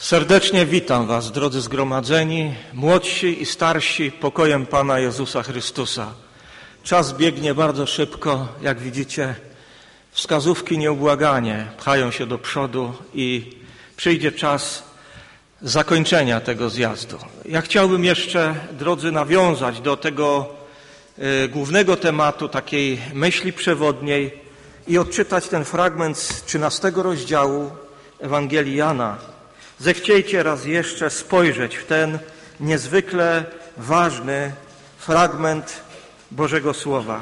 Serdecznie witam Was, drodzy zgromadzeni, młodsi i starsi, pokojem Pana Jezusa Chrystusa. Czas biegnie bardzo szybko, jak widzicie, wskazówki nieubłaganie pchają się do przodu i przyjdzie czas zakończenia tego zjazdu. Ja chciałbym jeszcze, drodzy, nawiązać do tego głównego tematu, takiej myśli przewodniej i odczytać ten fragment z 13 rozdziału Ewangelii Jana. Zechciejcie raz jeszcze spojrzeć w ten niezwykle ważny fragment Bożego Słowa.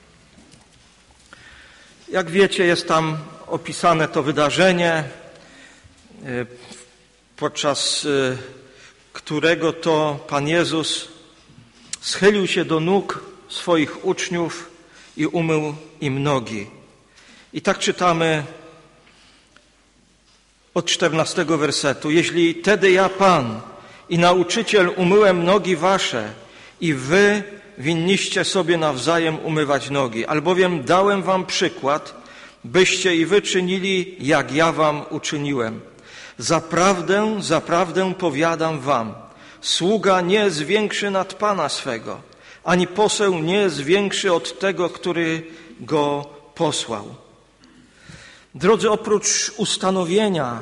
Jak wiecie, jest tam opisane to wydarzenie, podczas którego to Pan Jezus schylił się do nóg swoich uczniów i umył im nogi. I tak czytamy od 14 wersetu. Jeśli tedy ja, Pan i nauczyciel, umyłem nogi wasze i wy winniście sobie nawzajem umywać nogi, albowiem dałem wam przykład, byście i wy czynili, jak ja wam uczyniłem. Zaprawdę, zaprawdę powiadam wam, sługa nie jest większy nad Pana swego, ani poseł nie jest większy od tego, który go posłał. Drodzy, oprócz ustanowienia,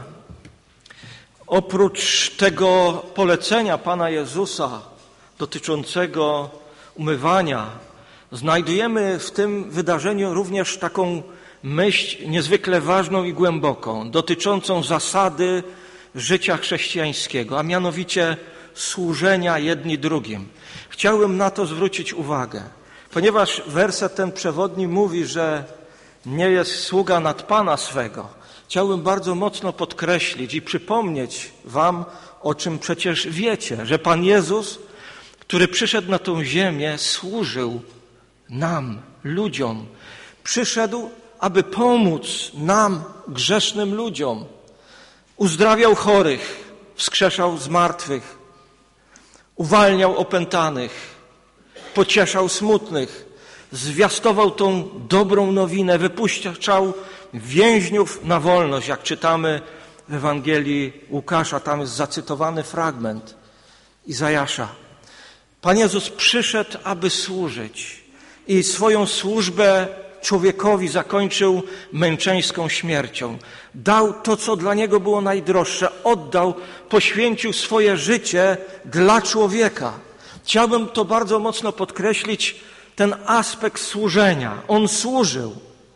oprócz tego polecenia Pana Jezusa dotyczącego umywania, znajdujemy w tym wydarzeniu również taką myśl niezwykle ważną i głęboką, dotyczącą zasady życia chrześcijańskiego, a mianowicie służenia jedni drugim. Chciałbym na to zwrócić uwagę, ponieważ werset ten przewodni mówi, że nie jest sługa nad Pana swego. Chciałbym bardzo mocno podkreślić i przypomnieć wam, o czym przecież wiecie, że Pan Jezus, który przyszedł na tą ziemię, służył nam, ludziom. Przyszedł, aby pomóc nam, grzesznym ludziom. Uzdrawiał chorych, wskrzeszał zmartwych, uwalniał opętanych, pocieszał smutnych, zwiastował tą dobrą nowinę, wypuszczał więźniów na wolność, jak czytamy w Ewangelii Łukasza, tam jest zacytowany fragment Izajasza. Pan Jezus przyszedł, aby służyć i swoją służbę człowiekowi zakończył męczeńską śmiercią. Dał to, co dla Niego było najdroższe, oddał, poświęcił swoje życie dla człowieka. Chciałbym to bardzo mocno podkreślić, ten aspekt służenia. On służył.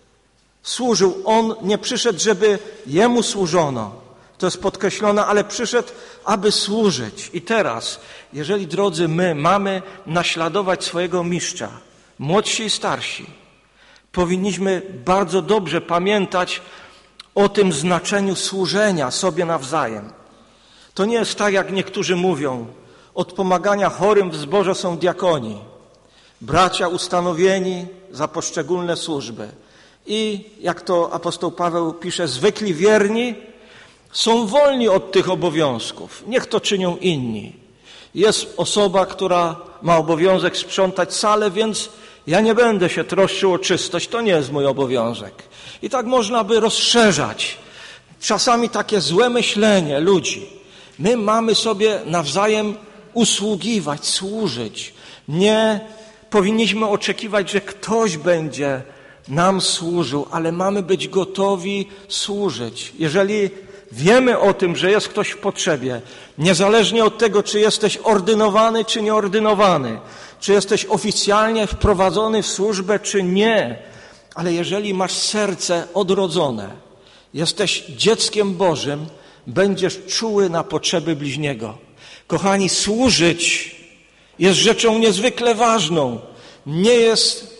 On nie przyszedł, żeby Jemu służono. To jest podkreślone, ale przyszedł, aby służyć. I teraz, jeżeli, drodzy, my mamy naśladować swojego mistrza, młodsi i starsi, powinniśmy bardzo dobrze pamiętać o tym znaczeniu służenia sobie nawzajem. To nie jest tak, jak niektórzy mówią, od pomagania chorym w zborze są diakoni. Bracia ustanowieni za poszczególne służby. I jak to apostoł Paweł pisze, zwykli wierni są wolni od tych obowiązków. Niech to czynią inni. Jest osoba, która ma obowiązek sprzątać salę, więc ja nie będę się troszczył o czystość, to nie jest mój obowiązek. I tak można by rozszerzać czasami takie złe myślenie ludzi. My mamy sobie nawzajem usługiwać, służyć. Nie powinniśmy oczekiwać, że ktoś będzie nam służył, ale mamy być gotowi służyć. Jeżeli wiemy o tym, że jest ktoś w potrzebie, niezależnie od tego, czy jesteś ordynowany, czy nieordynowany, czy jesteś oficjalnie wprowadzony w służbę, czy nie, ale jeżeli masz serce odrodzone, jesteś dzieckiem Bożym, będziesz czuły na potrzeby bliźniego. Kochani, służyć jest rzeczą niezwykle ważną. Nie jest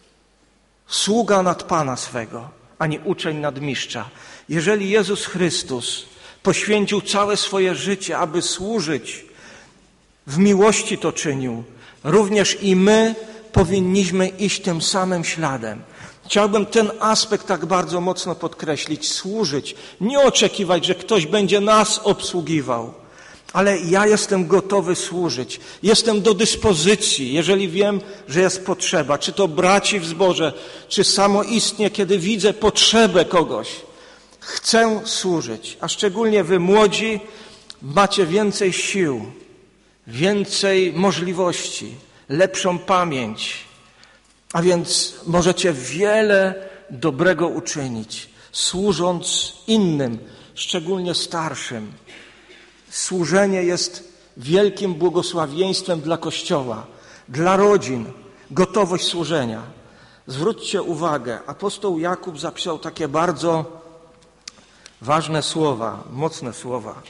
sługa nad Pana swego, ani uczeń nad mistrza. Jeżeli Jezus Chrystus poświęcił całe swoje życie, aby służyć, w miłości to czynił, również i my powinniśmy iść tym samym śladem. Chciałbym ten aspekt tak bardzo mocno podkreślić, służyć, nie oczekiwać, że ktoś będzie nas obsługiwał, ale ja jestem gotowy służyć. Jestem do dyspozycji, jeżeli wiem, że jest potrzeba. Czy to braci w zborze, czy samoistnie, kiedy widzę potrzebę kogoś. Chcę służyć, a szczególnie wy młodzi, macie więcej sił, więcej możliwości, lepszą pamięć, a więc możecie wiele dobrego uczynić, służąc innym, szczególnie starszym. Służenie jest wielkim błogosławieństwem dla Kościoła, dla rodzin, gotowość służenia. Zwróćcie uwagę, apostoł Jakub zapisał takie bardzo ważne słowa, mocne słowa.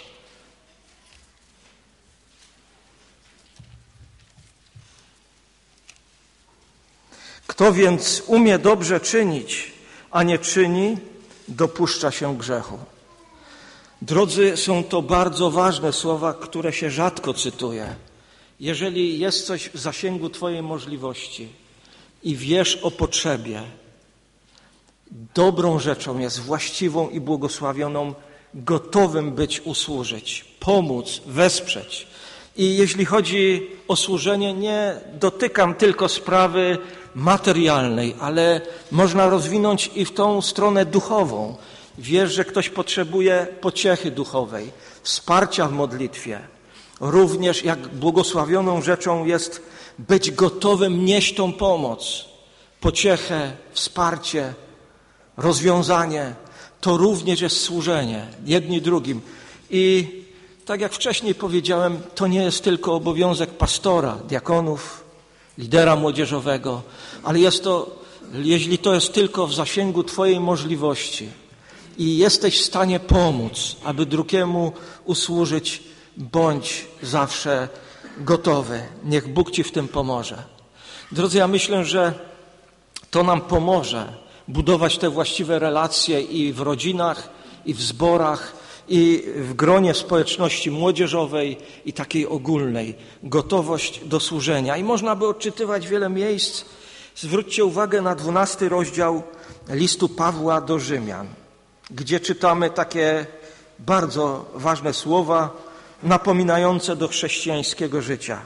Kto więc umie dobrze czynić, a nie czyni, dopuszcza się grzechu. Drodzy, są to bardzo ważne słowa, które się rzadko cytuje. Jeżeli jest coś w zasięgu Twojej możliwości i wiesz o potrzebie, dobrą rzeczą jest właściwą i błogosławioną, gotowym być usłużyć, pomóc, wesprzeć. I jeśli chodzi o służenie, nie dotykam tylko sprawy materialnej, ale można rozwinąć i w tą stronę duchową. Wiesz, że ktoś potrzebuje pociechy duchowej, wsparcia w modlitwie. Również jak błogosławioną rzeczą jest być gotowym nieść tą pomoc, pociechę, wsparcie, rozwiązanie. To również jest służenie, jedni drugim. I tak jak wcześniej powiedziałem, to nie jest tylko obowiązek pastora, diakonów, lidera młodzieżowego, ale jest to, jeśli to jest tylko w zasięgu Twojej możliwości i jesteś w stanie pomóc, aby drugiemu usłużyć, bądź zawsze gotowy. Niech Bóg Ci w tym pomoże. Drodzy, ja myślę, że to nam pomoże budować te właściwe relacje i w rodzinach, i w zborach, i w gronie społeczności młodzieżowej i takiej ogólnej. Gotowość do służenia. I można by odczytywać wiele miejsc. Zwróćcie uwagę na 12 rozdział listu Pawła do Rzymian, gdzie czytamy takie bardzo ważne słowa napominające do chrześcijańskiego życia.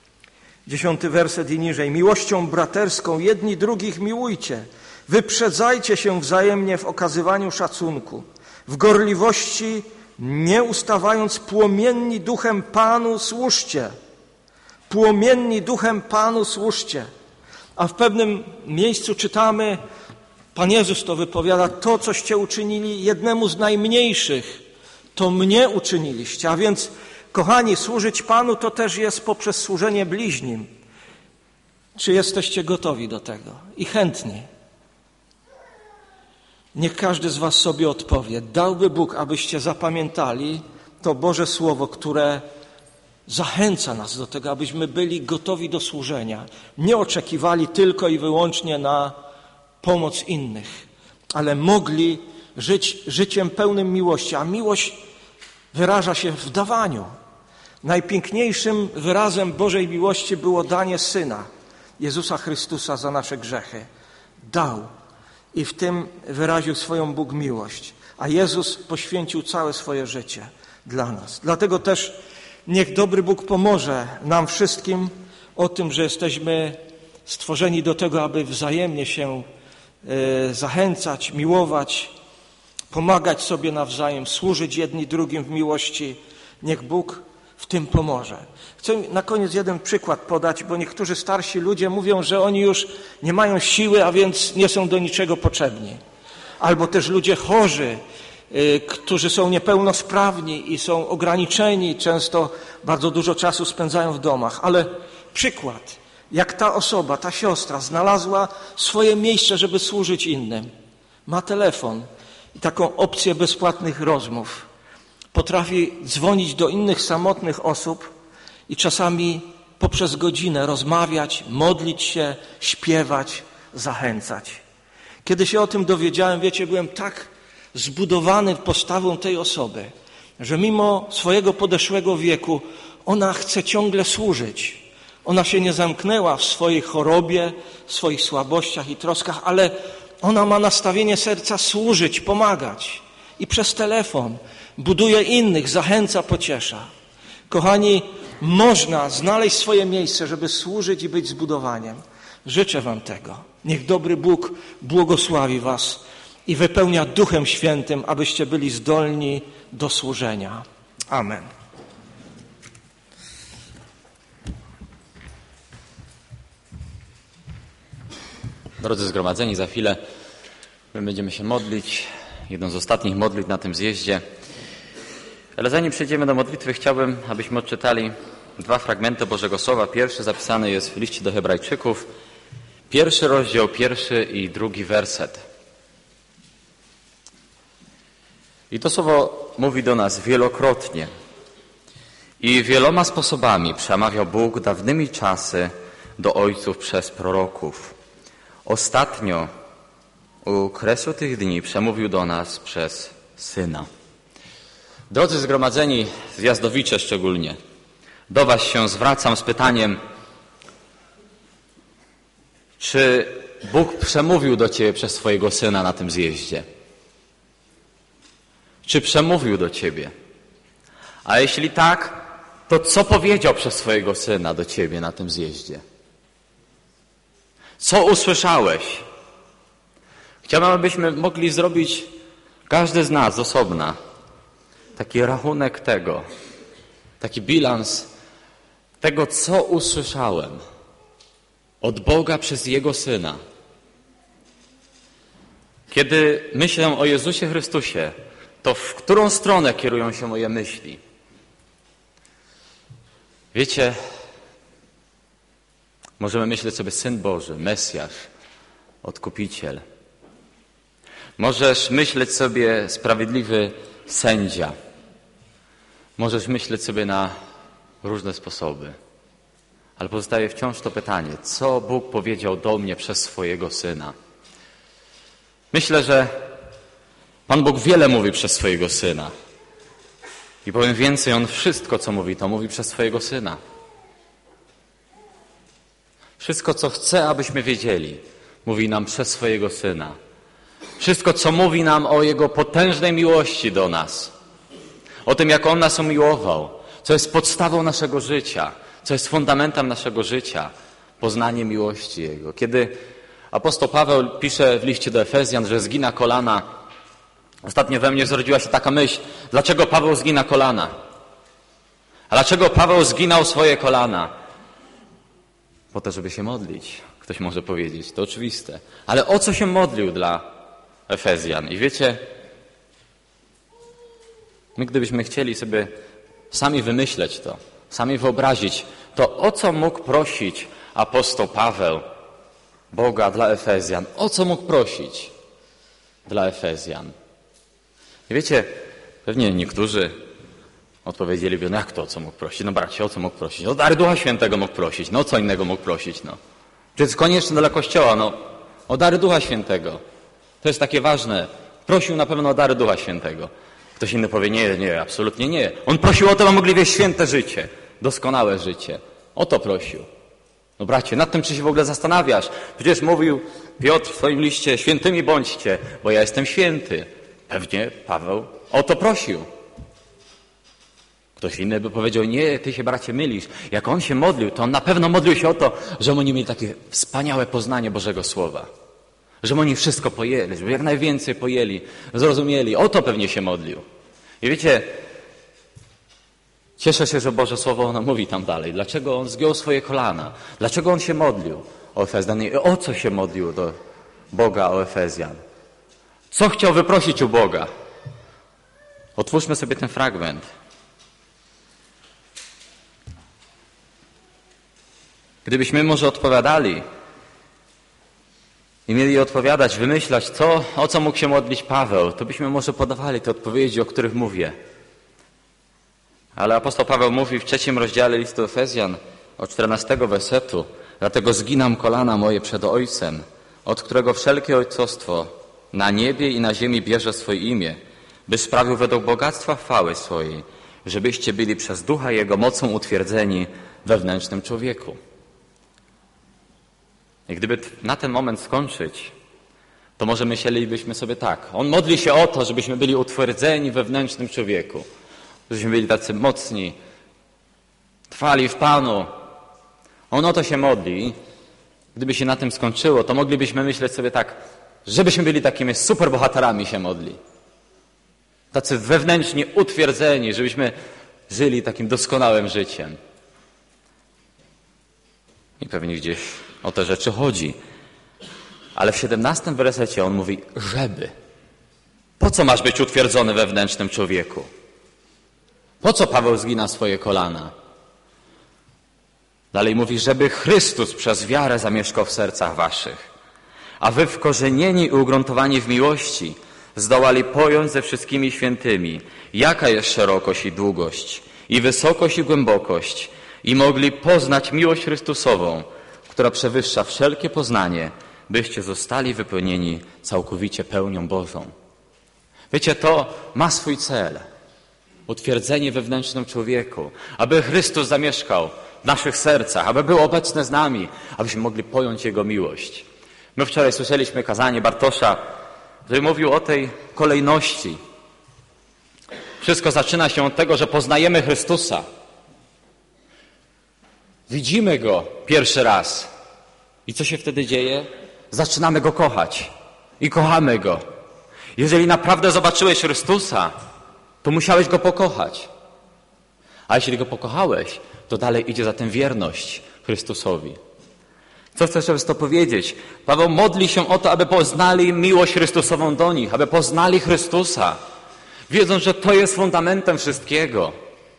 10 werset i niżej. Miłością braterską jedni drugich miłujcie. Wyprzedzajcie się wzajemnie w okazywaniu szacunku. W gorliwości nie ustawając, płomienni duchem Panu służcie. Płomienni duchem Panu służcie. A w pewnym miejscu czytamy, Pan Jezus to wypowiada, to coście uczynili jednemu z najmniejszych, to mnie uczyniliście. A więc, kochani, służyć Panu to też jest poprzez służenie bliźnim. Czy jesteście gotowi do tego i chętni? Niech każdy z was sobie odpowie. Dałby Bóg, abyście zapamiętali to Boże Słowo, które zachęca nas do tego, abyśmy byli gotowi do służenia. Nie oczekiwali tylko i wyłącznie na pomoc innych, ale mogli żyć życiem pełnym miłości. A miłość wyraża się w dawaniu. Najpiękniejszym wyrazem Bożej miłości było danie Syna, Jezusa Chrystusa za nasze grzechy. Dał. I w tym wyraził swoją Bóg miłość. A Jezus poświęcił całe swoje życie dla nas. Dlatego też niech dobry Bóg pomoże nam wszystkim o tym, że jesteśmy stworzeni do tego, aby wzajemnie się zachęcać, miłować, pomagać sobie nawzajem, służyć jedni drugim w miłości. Niech Bóg w tym pomoże. Chcę na koniec jeden przykład podać, bo niektórzy starsi ludzie mówią, że oni już nie mają siły, a więc nie są do niczego potrzebni. Albo też ludzie chorzy, którzy są niepełnosprawni i są ograniczeni, często bardzo dużo czasu spędzają w domach. Ale przykład, jak ta osoba, ta siostra znalazła swoje miejsce, żeby służyć innym. Ma telefon i taką opcję bezpłatnych rozmów. Potrafi dzwonić do innych samotnych osób i czasami poprzez godzinę rozmawiać, modlić się, śpiewać, zachęcać. Kiedy się o tym dowiedziałem, wiecie, byłem tak zbudowany postawą tej osoby, że mimo swojego podeszłego wieku ona chce ciągle służyć. Ona się nie zamknęła w swojej chorobie, w swoich słabościach i troskach, ale ona ma nastawienie serca służyć, pomagać. I przez telefon buduje innych, zachęca, pociesza. Kochani, można znaleźć swoje miejsce, żeby służyć i być zbudowaniem. Życzę wam tego. Niech dobry Bóg błogosławi was i wypełnia Duchem Świętym, abyście byli zdolni do służenia. Amen. Drodzy zgromadzeni, za chwilę my będziemy się modlić, jedną z ostatnich modlitw na tym zjeździe. Ale zanim przejdziemy do modlitwy, chciałbym, abyśmy odczytali dwa fragmenty Bożego Słowa. Pierwszy zapisany jest w liście do Hebrajczyków, 1 rozdział, 1 i 2 werset. I to słowo mówi do nas wielokrotnie. I wieloma sposobami przemawiał Bóg dawnymi czasy do ojców przez proroków. Ostatnio u kresu tych dni przemówił do nas przez Syna. Drodzy zgromadzeni, zjazdowicze szczególnie, do was się zwracam z pytaniem, czy Bóg przemówił do ciebie przez swojego Syna na tym zjeździe? Czy przemówił do ciebie? A jeśli tak, to co powiedział przez swojego Syna do ciebie na tym zjeździe? Co usłyszałeś? Chciałbym, abyśmy mogli zrobić, każdy z nas z osobna, taki rachunek tego, taki bilans tego, co usłyszałem od Boga przez Jego Syna. Kiedy myślę o Jezusie Chrystusie, to w którą stronę kierują się moje myśli? Wiecie, możemy myśleć sobie Syn Boży, Mesjasz, Odkupiciel. Możesz myśleć sobie sprawiedliwy sędzia. Możesz myśleć sobie na różne sposoby. Ale pozostaje wciąż to pytanie, co Bóg powiedział do mnie przez swojego Syna? Myślę, że Pan Bóg wiele mówi przez swojego Syna. I powiem więcej, On wszystko, co mówi, to mówi przez swojego Syna. Wszystko, co chce, abyśmy wiedzieli, mówi nam przez swojego Syna. Wszystko, co mówi nam o Jego potężnej miłości do nas, o tym, jak On nas umiłował, co jest podstawą naszego życia, co jest fundamentem naszego życia, poznanie miłości Jego. Kiedy apostoł Paweł pisze w liście do Efezjan, że zgina kolana, ostatnio we mnie zrodziła się taka myśl, dlaczego Paweł zgina kolana? A dlaczego Paweł zginał swoje kolana? Po to, żeby się modlić. Ktoś może powiedzieć, to oczywiste. Ale o co się modlił dla Efezjan? I wiecie, my gdybyśmy chcieli sobie sami wymyśleć to, sami wyobrazić, to o co mógł prosić apostoł Paweł Boga dla Efezjan? O co mógł prosić dla Efezjan? I wiecie, pewnie niektórzy odpowiedzieliby, no jak to o co mógł prosić? No bracie, o co mógł prosić? O dary Ducha Świętego mógł prosić. No co innego mógł prosić? No. To jest konieczne dla Kościoła, no. O dary Ducha Świętego. To jest takie ważne. Prosił na pewno o dary Ducha Świętego. Ktoś inny powie, nie, absolutnie nie. On prosił o to, aby mogli wieść święte życie, doskonałe życie. O to prosił. No bracie, nad tym czy się w ogóle zastanawiasz? Przecież mówił Piotr w swoim liście, świętymi bądźcie, bo ja jestem święty. Pewnie Paweł o to prosił. Ktoś inny by powiedział, nie, ty się bracie mylisz. Jak on się modlił, to on na pewno modlił się o to, żeby oni mieli takie wspaniałe poznanie Bożego Słowa. Żeby oni wszystko pojęli, żeby jak najwięcej pojęli, zrozumieli. O to pewnie się modlił. I wiecie, cieszę się, że Boże Słowo ono mówi tam dalej. Dlaczego on zgiął swoje kolana? Dlaczego on się modlił o Efezjan? I o co się modlił do Boga o Efezjan? Co chciał wyprosić u Boga? Otwórzmy sobie ten fragment. Gdybyśmy może odpowiadali i mieli odpowiadać, wymyślać, o co mógł się modlić Paweł, to byśmy może podawali te odpowiedzi, o których mówię. Ale apostoł Paweł mówi w 3 rozdziale listu Efezjan od 14 wersetu: dlatego zginam kolana moje przed Ojcem, od którego wszelkie ojcostwo na niebie i na ziemi bierze swoje imię, by sprawił według bogactwa chwały swojej, żebyście byli przez Ducha Jego mocą utwierdzeni we wewnętrznym człowieku. I gdyby na ten moment skończyć, to może myślelibyśmy sobie tak. On modli się o to, żebyśmy byli utwierdzeni we wewnętrznym człowieku. Żebyśmy byli tacy mocni, trwali w Panu. On o to się modli. Gdyby się na tym skończyło, to moglibyśmy myśleć sobie tak, żebyśmy byli takimi superbohaterami się modli. Tacy wewnętrznie utwierdzeni, żebyśmy żyli takim doskonałym życiem. I pewnie gdzieś o te rzeczy chodzi. Ale w 17 wersecie on mówi, żeby. Po co masz być utwierdzony we wewnętrznym człowieku? Po co Paweł zgina swoje kolana? Dalej mówi, żeby Chrystus przez wiarę zamieszkał w sercach waszych, a wy wkorzenieni i ugruntowani w miłości zdołali pojąć ze wszystkimi świętymi, jaka jest szerokość i długość, i wysokość i głębokość, i mogli poznać miłość Chrystusową, która przewyższa wszelkie poznanie, byście zostali wypełnieni całkowicie pełnią Bożą. Wiecie, to ma swój cel. Utwierdzenie we wewnętrznym człowieku, aby Chrystus zamieszkał w naszych sercach, aby był obecny z nami, abyśmy mogli pojąć Jego miłość. My wczoraj słyszeliśmy kazanie Bartosza, który mówił o tej kolejności. Wszystko zaczyna się od tego, że poznajemy Chrystusa. Widzimy Go pierwszy raz. I co się wtedy dzieje? Zaczynamy Go kochać. I kochamy Go. Jeżeli naprawdę zobaczyłeś Chrystusa, to musiałeś Go pokochać. A jeśli Go pokochałeś, to dalej idzie za tym wierność Chrystusowi. Co chcę przez to powiedzieć? Paweł modli się o to, aby poznali miłość Chrystusową do nich, aby poznali Chrystusa, wiedząc, że to jest fundamentem wszystkiego.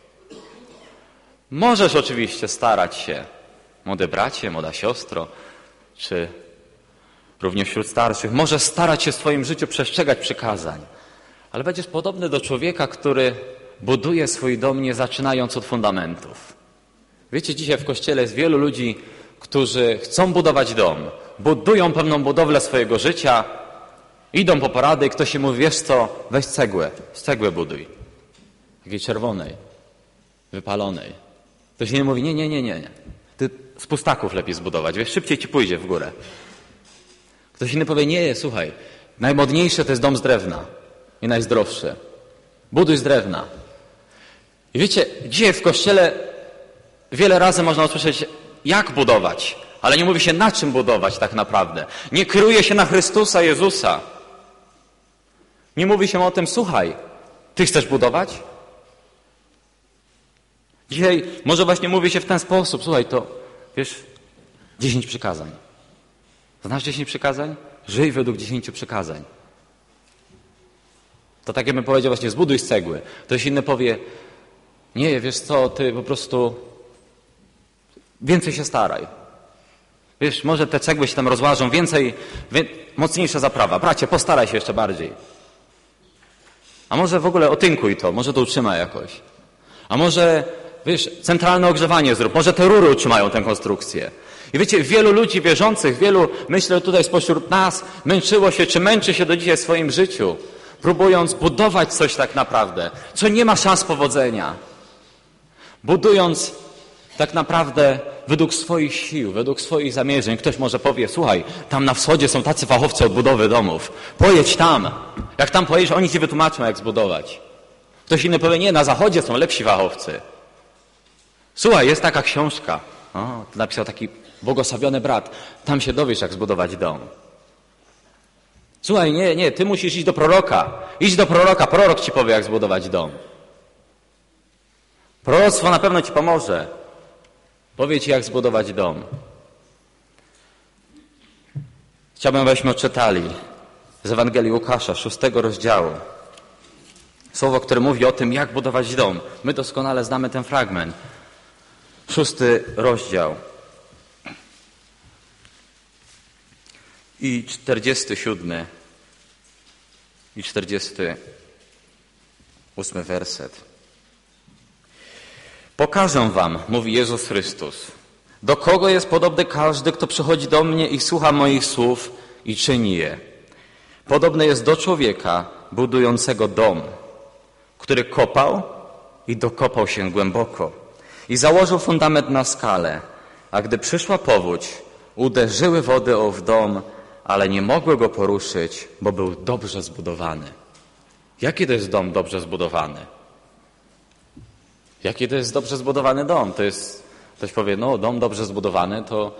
Możesz oczywiście starać się, młode bracie, młoda siostro, czy również wśród starszych, możesz starać się w swoim życiu przestrzegać przykazań, ale będziesz podobny do człowieka, który buduje swój dom nie zaczynając od fundamentów. Wiecie, dzisiaj w Kościele jest wielu ludzi, którzy chcą budować dom, budują pewną budowlę swojego życia, idą po porady i ktoś się mówi, wiesz co, weź cegłę, z cegły buduj. Takiej czerwonej, wypalonej. Ktoś inny mówi, nie. Ty z pustaków lepiej zbudować, wiesz, szybciej ci pójdzie w górę. Ktoś inny powie, nie, słuchaj, najmodniejsze to jest dom z drewna i najzdrowszy. Buduj z drewna. I wiecie, dzisiaj w Kościele wiele razy można usłyszeć, jak budować, ale nie mówi się, na czym budować tak naprawdę. Nie kieruje się na Chrystusa Jezusa. Nie mówi się o tym, słuchaj, ty chcesz budować? Dzisiaj może właśnie mówi się w ten sposób, słuchaj, to wiesz, 10 przykazań. Znasz 10 przykazań? Żyj według 10 przykazań. To tak jakbym powiedział właśnie, zbuduj z cegły. Ktoś inny powie, nie, wiesz co, ty po prostu więcej się staraj. Wiesz, może te cegły się tam rozłażą, mocniejsza zaprawa. Bracie, postaraj się jeszcze bardziej. A może w ogóle otynkuj to, może to utrzyma jakoś. A może, wiesz, centralne ogrzewanie zrób, może te rury utrzymają tę konstrukcję. I wiecie, wielu ludzi wierzących, myślę tutaj spośród nas, męczyło się, czy męczy się do dzisiaj w swoim życiu, próbując budować coś tak naprawdę, co nie ma szans powodzenia. Budując tak naprawdę według swoich sił, według swoich zamierzeń. Ktoś może powie, słuchaj, tam na wschodzie są tacy fachowcy od budowy domów. Pojedź tam. Jak tam pojedziesz, oni ci wytłumaczą, jak zbudować. Ktoś inny powie, nie, na zachodzie są lepsi fachowcy. Słuchaj, jest taka książka. O, napisał taki błogosławiony brat. Tam się dowiesz, jak zbudować dom. Słuchaj, nie, ty musisz iść do proroka. Idź do proroka, prorok ci powie, jak zbudować dom. Proroctwo na pewno ci pomoże. Powie ci, jak zbudować dom. Chciałbym, abyśmy odczytali z Ewangelii Łukasza, 6 rozdziału. Słowo, które mówi o tym, jak budować dom. My doskonale znamy ten fragment. 6 rozdział. I 47 i 48 werset. Pokażę wam, mówi Jezus Chrystus, do kogo jest podobny każdy, kto przychodzi do mnie i słucha moich słów i czyni je. Podobny jest do człowieka budującego dom, który kopał i dokopał się głęboko i założył fundament na skale, a gdy przyszła powódź, uderzyły wody w dom, ale nie mogły go poruszyć, bo był dobrze zbudowany. Jaki to jest dom dobrze zbudowany? Jaki to jest dobrze zbudowany dom? To jest, ktoś powie, no dom dobrze zbudowany to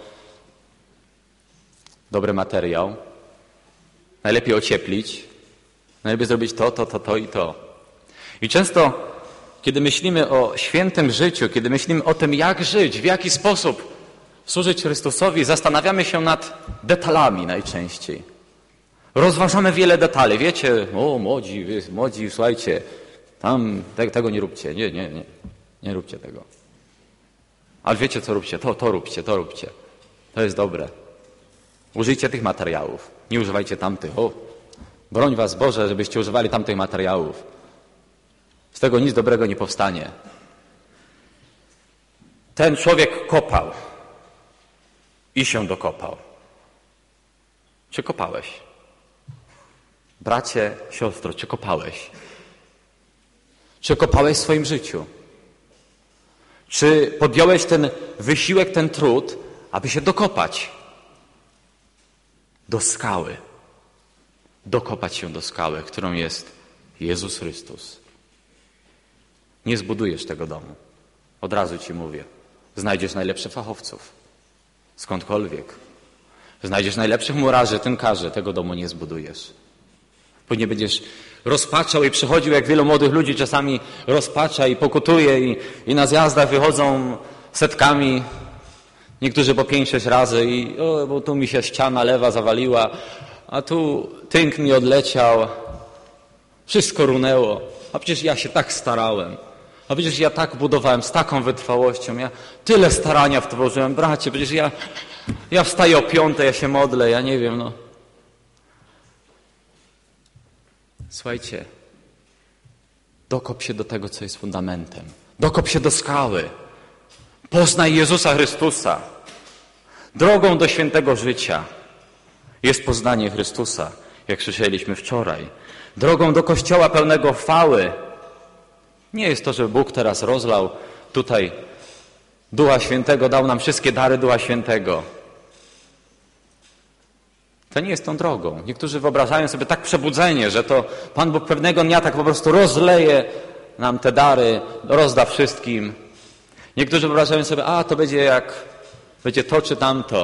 dobry materiał, najlepiej ocieplić, najlepiej zrobić to i to. I często, kiedy myślimy o świętym życiu, kiedy myślimy o tym, jak żyć, w jaki sposób służyć Chrystusowi, zastanawiamy się nad detalami najczęściej. Rozważamy wiele detali. Wiecie, młodzi, słuchajcie, tam tego nie róbcie. Nie róbcie tego. Ale wiecie, co róbcie? To róbcie. To jest dobre. Użyjcie tych materiałów. Nie używajcie tamtych. Broń was Boże, żebyście używali tamtych materiałów. Z tego nic dobrego nie powstanie. Ten człowiek kopał i się dokopał. Czy kopałeś? Bracie, siostro, czy kopałeś? Czy kopałeś w swoim życiu? Czy podjąłeś ten wysiłek, ten trud, aby się dokopać do skały? Dokopać się do skały, którą jest Jezus Chrystus. Nie zbudujesz tego domu. Od razu ci mówię. Znajdziesz najlepszych fachowców. Skądkolwiek. Znajdziesz najlepszych murarzy, tynkarzy. Tego domu nie zbudujesz. Później będziesz rozpaczał i przychodził, jak wielu młodych ludzi czasami rozpacza i pokutuje i na zjazdach wychodzą setkami. Niektórzy po 5-6 razy i bo tu mi się ściana lewa zawaliła, a tu tynk mi odleciał. Wszystko runęło. A przecież ja się tak starałem. A przecież ja tak budowałem z taką wytrwałością. Ja tyle starania w to włożyłem. Bracie, przecież ja wstaję o 5, ja się modlę, ja nie wiem, no. Słuchajcie, dokop się do tego, co jest fundamentem. Dokop się do skały. Poznaj Jezusa Chrystusa. Drogą do świętego życia jest poznanie Chrystusa, jak słyszeliśmy wczoraj. Drogą do Kościoła pełnego chwały nie jest to, że Bóg teraz rozlał tutaj Ducha Świętego, dał nam wszystkie dary Ducha Świętego. To nie jest tą drogą. Niektórzy wyobrażają sobie tak przebudzenie, że to Pan Bóg pewnego dnia tak po prostu rozleje nam te dary, rozda wszystkim. Niektórzy wyobrażają sobie, to będzie to czy tamto.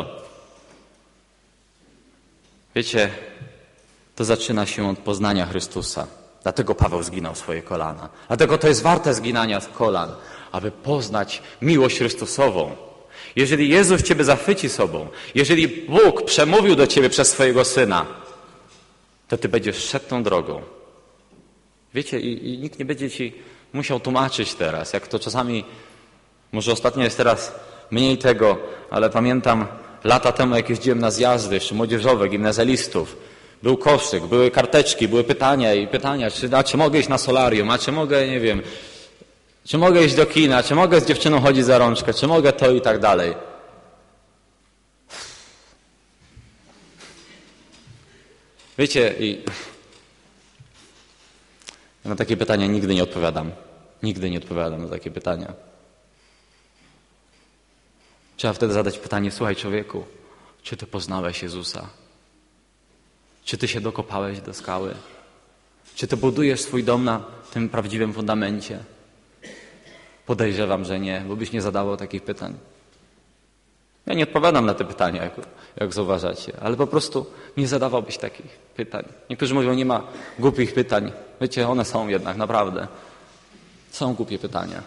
Wiecie, to zaczyna się od poznania Chrystusa. Dlatego Paweł zginął swoje kolana. Dlatego to jest warte zginania kolan, aby poznać miłość Chrystusową. Jeżeli Jezus ciebie zachwyci sobą, jeżeli Bóg przemówił do ciebie przez swojego Syna, to ty będziesz szedł tą drogą. Wiecie, i nikt nie będzie ci musiał tłumaczyć teraz, jak to czasami, może ostatnio jest teraz mniej tego, ale pamiętam lata temu, jak jeździłem na zjazdy jeszcze młodzieżowe, gimnazjalistów, był koszyk, były karteczki, były pytania, czy mogę iść na solarium, a czy mogę, nie wiem, czy mogę iść do kina, czy mogę z dziewczyną chodzić za rączkę, czy mogę to i tak dalej. Wiecie, na takie pytania nigdy nie odpowiadam. Nigdy nie odpowiadam na takie pytania. Trzeba wtedy zadać pytanie, słuchaj człowieku, czy ty poznałeś Jezusa? Czy ty się dokopałeś do skały? Czy ty budujesz swój dom na tym prawdziwym fundamencie? Podejrzewam, że nie, bo byś nie zadawał takich pytań. Ja nie odpowiadam na te pytania, jak zauważacie, ale po prostu nie zadawałbyś takich pytań. Niektórzy mówią, nie ma głupich pytań. Wiecie, one są jednak, naprawdę. Są głupie pytania.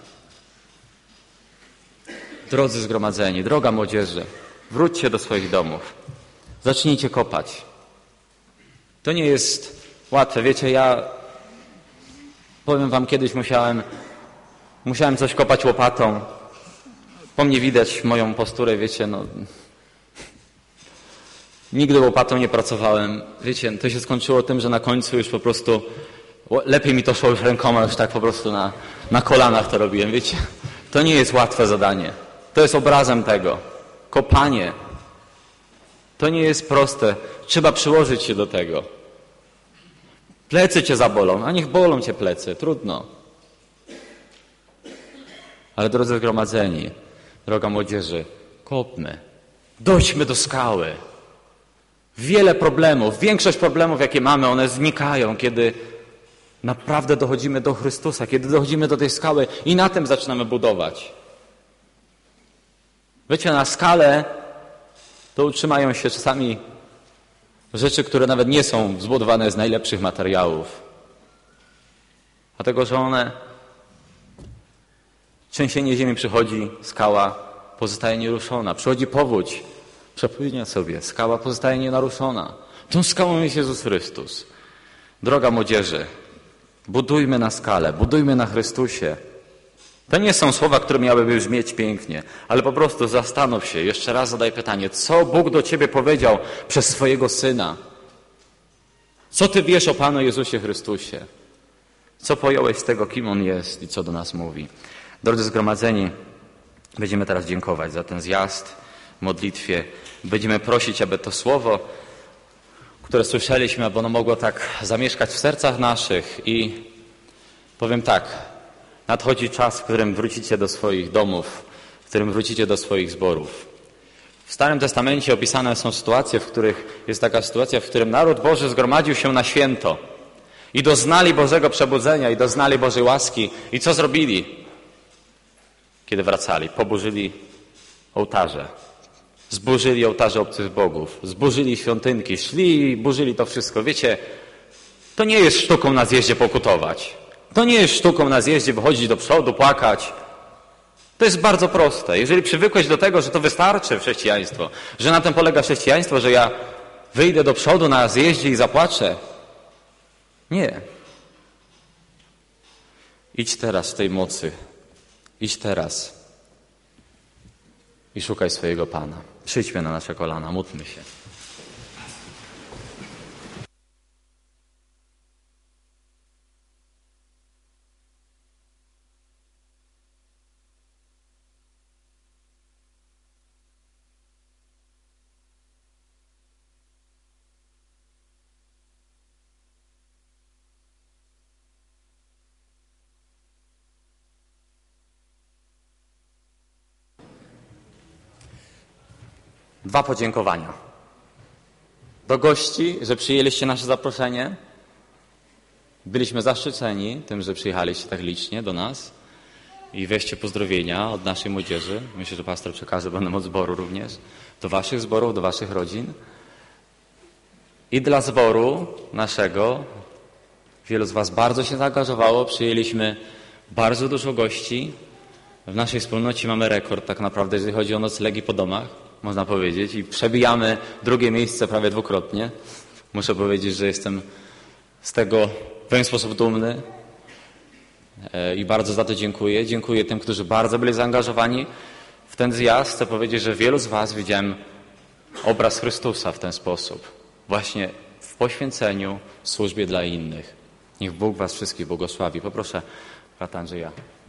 Drodzy zgromadzeni, droga młodzieży, wróćcie do swoich domów. Zacznijcie kopać. To nie jest łatwe. Wiecie, ja powiem wam, kiedyś musiałem coś kopać łopatą. Po mnie widać moją posturę, wiecie, nigdy łopatą nie pracowałem. Wiecie, to się skończyło tym, że na końcu już po prostu lepiej mi to szło już rękoma, już tak po prostu na kolanach to robiłem, wiecie. To nie jest łatwe zadanie. To jest obrazem tego. Kopanie. To nie jest proste. Trzeba przyłożyć się do tego. Plecy cię zabolą, a niech bolą cię plecy, trudno. Ale drodzy zgromadzeni, droga młodzieży, kopmy. Dojdźmy do skały. Wiele problemów, większość problemów, jakie mamy, one znikają, kiedy naprawdę dochodzimy do Chrystusa, kiedy dochodzimy do tej skały i na tym zaczynamy budować. Wiecie, na skale to utrzymają się czasami rzeczy, które nawet nie są zbudowane z najlepszych materiałów. Dlatego, że trzęsienie ziemi przychodzi, skała pozostaje nieruszona. Przychodzi powódź, przepłynie sobie, skała pozostaje nienaruszona. Tą skałą jest Jezus Chrystus. Droga młodzieży, budujmy na skale, budujmy na Chrystusie. To nie są słowa, które miałyby brzmieć pięknie, ale po prostu zastanów się, jeszcze raz zadaj pytanie, co Bóg do ciebie powiedział przez swojego Syna? Co ty wiesz o Panu Jezusie Chrystusie? Co pojąłeś z tego, kim On jest i co do nas mówi? Drodzy zgromadzeni, będziemy teraz dziękować za ten zjazd w modlitwie. Będziemy prosić, aby to słowo, które słyszeliśmy, aby ono mogło tak zamieszkać w sercach naszych i powiem tak, nadchodzi czas, w którym wrócicie do swoich domów, w którym wrócicie do swoich zborów. W Starym Testamencie opisane są sytuacje, w których jest taka sytuacja, w którym naród Boży zgromadził się na święto i doznali Bożego przebudzenia i doznali Bożej łaski. I co zrobili, kiedy wracali? Poburzyli ołtarze. Zburzyli ołtarze obcych bogów. Zburzyli świątynki. Szli i burzyli to wszystko. Wiecie, to nie jest sztuką na zjeździe pokutować. To nie jest sztuką na zjeździe wychodzić do przodu, płakać. To jest bardzo proste. Jeżeli przywykłeś do tego, że to wystarczy chrześcijaństwo, że na tym polega chrześcijaństwo, że ja wyjdę do przodu na zjeździe i zapłaczę. Nie. Idź teraz w tej mocy. Idź teraz i szukaj swojego Pana. Przyjdźmy na nasze kolana, módlmy się. Dwa podziękowania. Do gości, że przyjęliście nasze zaproszenie. Byliśmy zaszczyceni tym, że przyjechaliście tak licznie do nas i weźcie pozdrowienia od naszej młodzieży. Myślę, że pastor przekaże będą od zboru również. Do waszych zborów, do waszych rodzin. I dla zboru naszego wielu z was bardzo się zaangażowało. Przyjęliśmy bardzo dużo gości. W naszej wspólnocie mamy rekord tak naprawdę, jeżeli chodzi o noclegi po domach, można powiedzieć. I przebijamy drugie miejsce prawie dwukrotnie. Muszę powiedzieć, że jestem z tego w pewien sposób dumny i bardzo za to dziękuję. Dziękuję tym, którzy bardzo byli zaangażowani w ten zjazd. Chcę powiedzieć, że wielu z was widziałem obraz Chrystusa w ten sposób. Właśnie w poświęceniu, w służbie dla innych. Niech Bóg was wszystkich błogosławi. Poproszę brata Andrzeja.